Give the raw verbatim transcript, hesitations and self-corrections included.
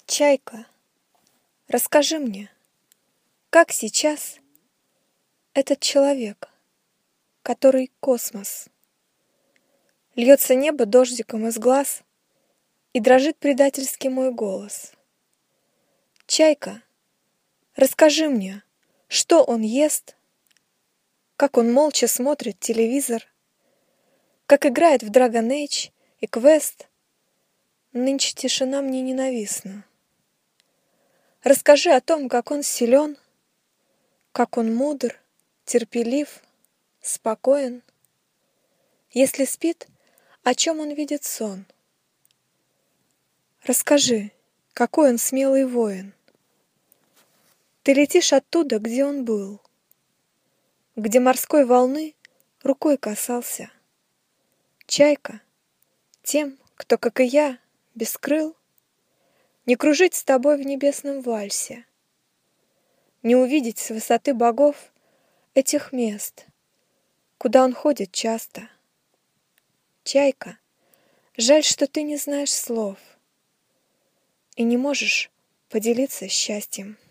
Чайка, расскажи мне, как сейчас этот человек, который космос? Льется небо дождиком из глаз, и дрожит предательский мой голос. Чайка, расскажи мне, что он ест, как он молча смотрит телевизор, как играет в Dragon Age и Quest. Нынче тишина мне ненавистна. Расскажи о том, как он силен, как он мудр, терпелив, спокоен. Если спит, о чем он видит сон? Расскажи, какой он смелый воин. Ты летишь оттуда, где он был, где морской волны рукой касался. Чайка, тем, кто, как и я, без крыл, не кружить с тобой в небесном вальсе, не увидеть с высоты богов этих мест, куда он ходит часто. Чайка, жаль, что ты не знаешь слов и не можешь поделиться счастьем.